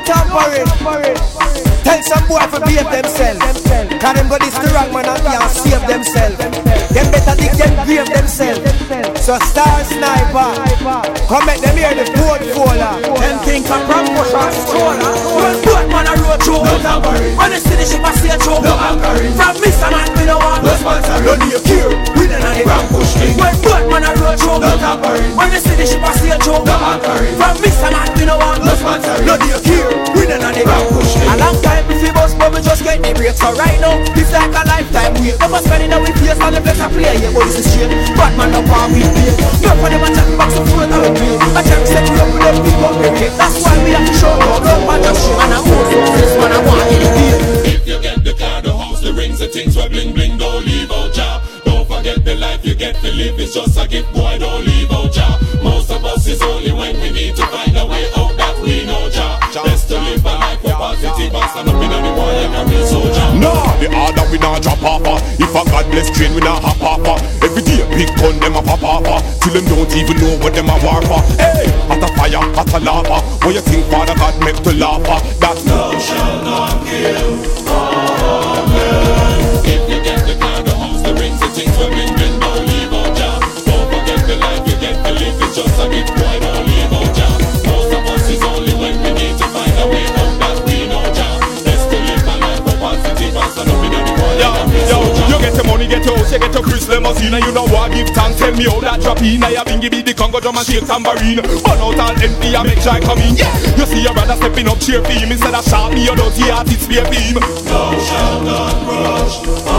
tampering. Tell some boy to behave themselves. Cause them got this the wrong man and can't save themselves. Them better dig them grave themselves. So Star Sniper, come make them hear the portfolio. Them think I'm from Bush's Stroller. When boat man a road through, no tampering. When they see the ship a sail through, no anchoring. From Mr. Man we no want no sponsor. No need care, we don't have the Grand Push King. When boat man a road through, no tampering. When they see the ship a sail through, no anchoring. From Mr. Man we no want no sponsor. No need care, we don't have the Grand Push King. A long time if we bust but we just get the break. So right now, it's like a lifetime wait. Never spending our face on the place I play. Yeah, but it's a shame. Batman no want we play. No for them a chat back some food and we play. A check set we up with them people we rate. That's why we have to show up. No man just show and I want success man I want elevate. If you get the car, the house, the rings, the things where bling bling, don't leave out job. Don't forget the life you get to live. It's just a gift, boy, don't leave out job. Most of us is only when we need to find a way out that we know job. Best to live a life with positive and stand up in the war like a real soldier. No, the order we not drop off. If a God bless train we not hop off. Every day big gun them a pop off. Till them don't even know what them a war for. Hey, at a fire, at a lava. What you think Father God meant to laugh at? That no shall not kill. Amen. If you get the car, the house, the rings, the things where bling bling, don't leave out job. Don't forget the life you get to live. It's just a gift, boy, don't leave out job. Most of us is only when we need to find a way out that we know job. Best to live a life for positive and stand up in the war like a real soldier. You get your money, get your house, you get your Chris limousine. And you know what, give thanks, tell me how that drop in. I have been give the Congo drum and shake tambourine. Burn out all empty and make joy come in. Yeah, you see your brother stepping up cheer for him. Instead of shout me, you don't see artists fear for him. Thou shalt not rush.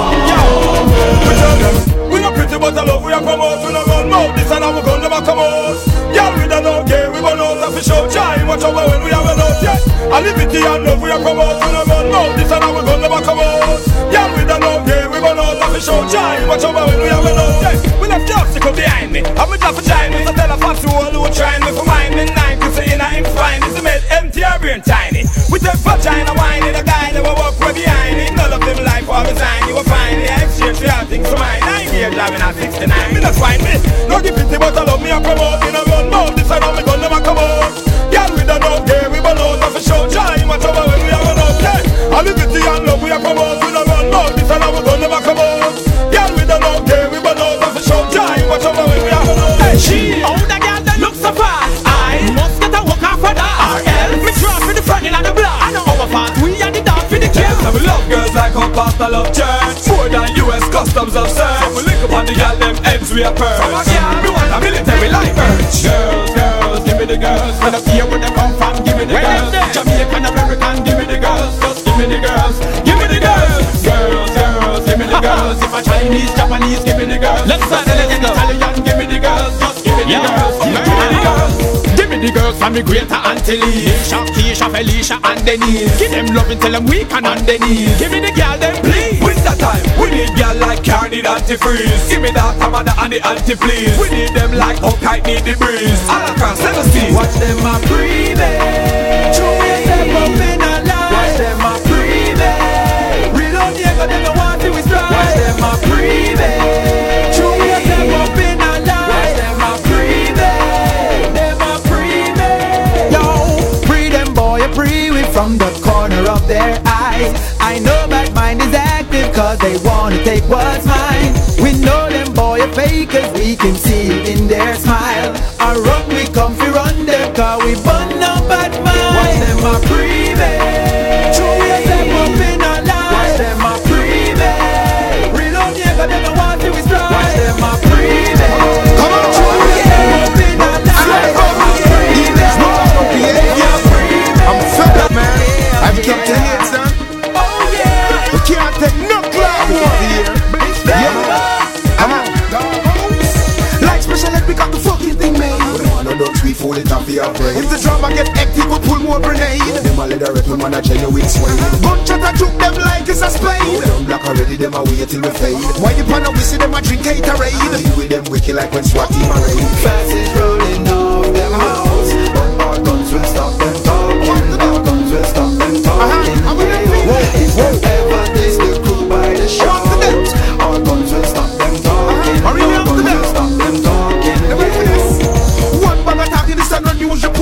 We tell them, we not pretty but I love we are come out. We not run mouth, this and our gun never come out. Y'all we don't know gay, we burn out and we show time. Watch over when we have a out, yeah. And liberty and love we are come out. We not run mouth, this and our gun never come out. Y'all we don't know gay, we burn out and we show time. Watch over when we have a out, yeah. We left the obstacle behind me. I'm a job for time. It's a tell a fancy wall who trying me for mine. In 9 say in a him fine. It's a made empty or brain tiny. With a vagina whining, a guy that will walk way behind it. None of them life or design. You will find the exchange for all things for mine. 9 years driving at 69. Me not find me. No give pity but I love me and promote. In a run mouth, this and all me gun never come out. Y'all we don't know gay, we burn out and for show time. Watch over when we have a out, yeah. And liberty and love we are promote. We don't run mouth, this and all we gun never come out. Y'all we don't know gay, we burn out and for show time. Watch over when we have a out. Hey, she, oh the girl that looks so fast. I must get a walk off for that. RL, me draw for the front in the block. I know our fast, we are the dog for the kill. So we love girls like our pastor love church. More than US customs of search. So we lick up on the girl, them ends we are purge. From a girl, we want a military life urge. Girls, girls, give me the girls. When I see where they come from, give me the girls. Jamaican, American, give me the girls. Just give me the girls, give me the girls. Girls, girls, give me the girls. If a Chinese, Japanese, give me the girls. Let's start the legend. Italian, give me the girls. Just give me the girls, give me the girls. Give me the girls from the Greater Antilles. Keisha, Felicia and Denise. Give them love and tell them we can on the knees. Give me the girl them please. Winter time, we need girl like Car need antifreeze. Give me that Hamada and the anti-please. We need them like Hawkeye need the breeze. All across, let us see. Watch them a breathing. True way step up in a line. Watch them a breathing. Real on Diego, they don't want to withdraw. Watch them a breathing. True way step up in a line. Watch them a breathing. Them a breathing. Yo, free them boy, free we from the corner of their eyes. I know that mind is active cause they wanna take what's mine. We know them boy are fakers, we can see it in their smile. Our run we come fi run them cause we burn no bad mind. Watch them a breathing. True we step up in a line. Watch them a breathing. Real on Diego, they don't want to withdraw. Watch them a breathing. Come on, true we step up in a line. I'm fed up, man. I've come to hit, son. Oh yeah. We can't take no cloud over here. Like special ed, we got the fucking thing made. No ducks, we fool it off your brain. If the drama get hectic, we pull more grenade. Them a leather rep, man a genuine swing. Gunshot a juke them like it's a spade. Them black already, them a wait till we fade. Why the pan we see them a drink Gatorade? Deal with them wicked like when SWAT team a raid. Fast is rolling off them house, but our guns will stop them talking. Our guns will stop them talking. If ever this the crew by the shot, our guns will stop them talking. Our guns will stop them talking. One bag attacking this and unusual pool.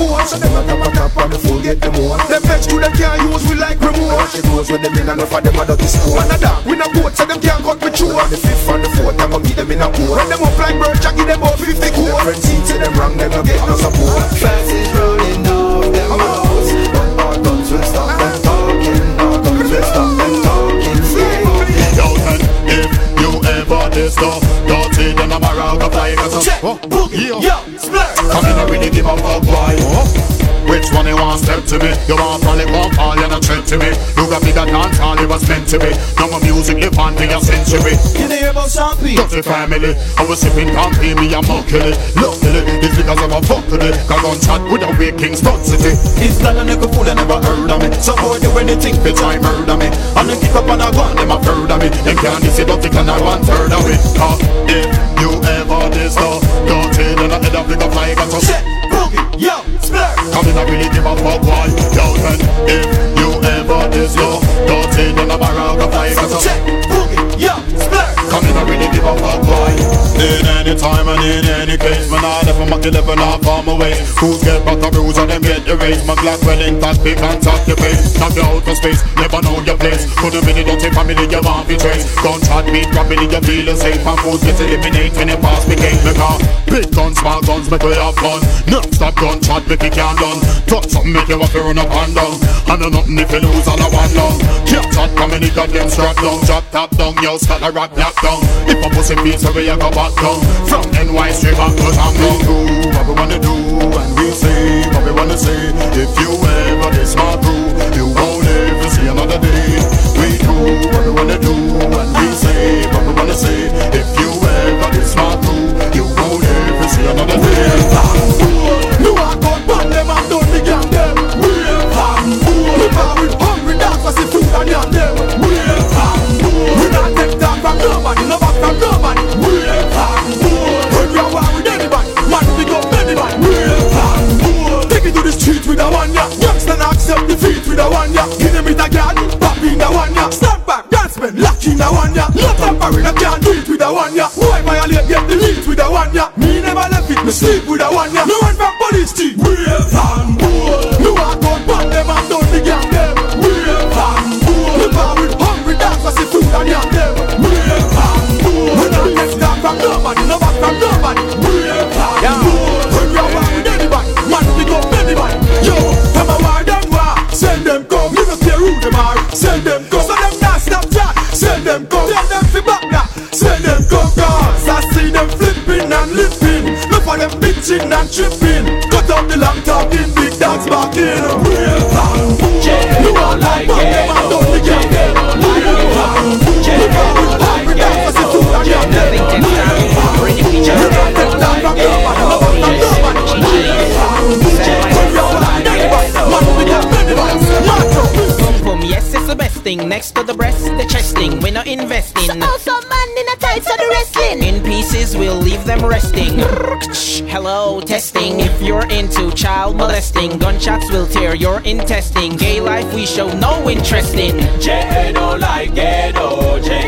more. So them a tap on the fool get the more. Them vex to them can't use we like remote. She knows when them in enough of them a dirty score. And a dog we no boat so them can't cut me through. On the 5th and the 4th I'm gonna meet them in a port. When them up like birds I give them about 50 quid. Them friends see them wrong them no get no support. Fast is running off them roads, but our guns will stop them talking. Our guns will stop them talking. Yo, and if you ever this stuff, don't say then I'm around the fly. Check, boogie, yo, splash. Come in, I really give a fuck, boy. Which one you want step to me? You want probably won't fall, you're not threat to me. You got me that dance all it was meant to be. No more music, live on me a century. You hear about Champagne? Dirty family, I was sipping campaign, me a muckily. Luckily, it's because I'm a fuck with it. Got on chat with a weak King's Front City. It's not a nigga fool, I never heard of me. So boy, do anything, bitch, I murder me. And they kick up and I want them a third of me. Them can't see don't think and I want third of it. If you ever this stuff, don't say then I head up like a fly. Got some Check, boogie, yo, splash. come in, I really give a fuck, boy. Yo, and if you ever this stuff, don't say then I'm around the fly. Got some Check, boogie, yo, splash. come in, I really give a fuck, boy. In any time and in any case, man, I never make the level off on my way. Who's get back the rules and them get the race. My Glock well in fast, big and top the face. Knock you out of space, never know your place. Couldn't be the dirty family, you want to trace. Gunshot beat, rapidly you feel safe. And fools get eliminated when you pass the gate. Make a big guns, small guns, make we have fun. Non-stop gunshot, make it can't done. Touch something, make you have to run up and down. And know nothing if you lose all I want long. Can't shot, come in, you got them strap down. Drop top down, yo, start a rock knock down. If a pussy piece away, you go back down. From NY straight back to Tango. Do what we wanna do, and we say what we wanna say. If you ever this my crew, you won't ever see another day. We do what we wanna do, and we say what we wanna say. If you ever this my crew, you won't ever see another day. You are God, but them have done the gang them. We power with hungry dogs, I see food and young them. We not take that from nobody, no back from nobody. When we are war with anybody, man we go anybody. Take it to the street with a one ya. Youngster not accept defeat with a one ya. Give them it a gun, pop in a one ya. Stand back, dance man, lock in a one ya. No tampering, I can't do it with a one ya. Why violate, get the lead with a one ya. Me never left it, me sleep with a one ya. No one from police team. You are God, but them have done the gang them. We power with hungry dogs, I see food and young them. We not get that from nobody, no back from nobody. When we are war with anybody, man we go anybody. Yo, them a war, them war. Send them come, you don't care who them are. Send them come, so them not stop chat. Send them come, tell them fi back now. Send them come, cause I see them flipping and lipping. Look for them bitching and tripping. Cut out the long talking, big dogs barking. You don't like it, them a done the gang. Yes, it's the best thing. Next to the breast, the chest thing. We're not investing. So man in a tights of the wrestling. In pieces, we'll leave them resting. Hello, testing. If you're into child molesting, gunshots will tear your intestine. Gay life we show no interest in. J don't like ghetto, J